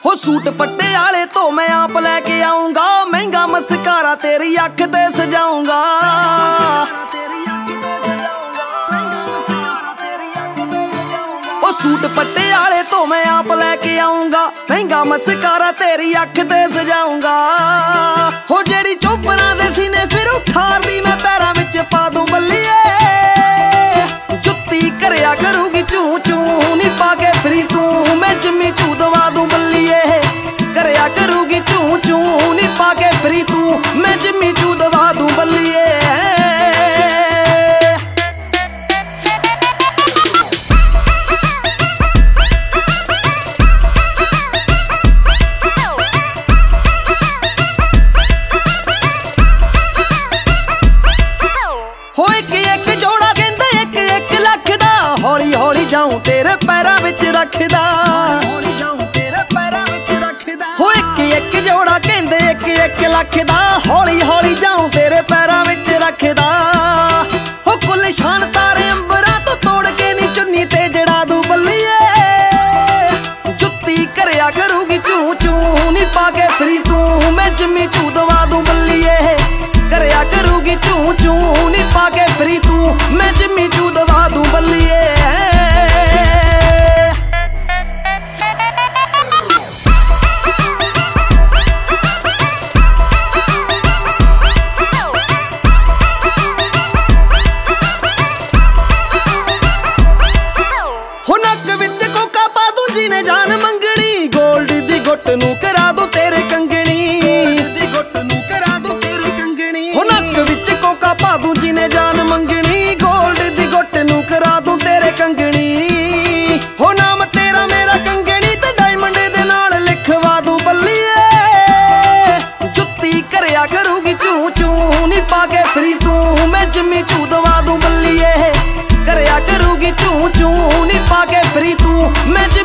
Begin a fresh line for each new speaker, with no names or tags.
हो सूट पट्टे आले तो मैं आप लेके आऊंगा, महंगा मस्कारा तेरी अख ते सजाऊंगा। ओ सूट पट्टे आले तो मैं आप लेके आऊंगा, महंगा मस्कारा तेरी अख ते सजाऊंगा। हो जेड़ी चोपरा दे सीने फिर उठार दी मैं पैरां विच पा दूं बल्लिए, जुत्ती करया करूंगी चू चू नी पाके फिरी तू मैं जिम्मी चू दवा दूं बल्लिए, करया करूंगी चू चू नी पाके फिरी तू मैं जिम्मी चू दवा दूं बल्लिए। हो एक जोड़ा कहंदे एक लख दा, हौली हौली जाऊं तेरे पैरां विच रखदा, हो एक जोड़ा कहंदे एक लख दा, हौली हौली जाऊं तेरे पैरां विच रखदा। हो कुल शान तारे अंबरां तो तोड़ के नी चुन्नी ते जड़ा दूं बल्लिए, जुत्ती करया करूंगी चू चू नी पाके फिरी तू मैं जिम्मी चू दवा दूं बल्लिए, करया करूंगी चू चू नी पाके फिरी तू मैं जिम्मी चू दवा दूं बल्लिए। हो नक विच कोका पा दूं जीने जान मंगनी, गोल्ड दी गुट नूं करा दूं तेरे कंगनी, हो नक विच कोका पा दूं जीने जान मंगनी, गोल्ड दी गुट नूं करा दूं तेरे कंगनी। हो नाम तेरा मेरा कंगनी ते डायमंड दे नाल लिखवा दूं बल्लिए, जुत्ती करया करूंगी चू चू नी पाके फिरी तू मैं जिम्मी चू दवा दूं बल्लिए, करया करूंगी चू चू नी पाके फिरी तू मैं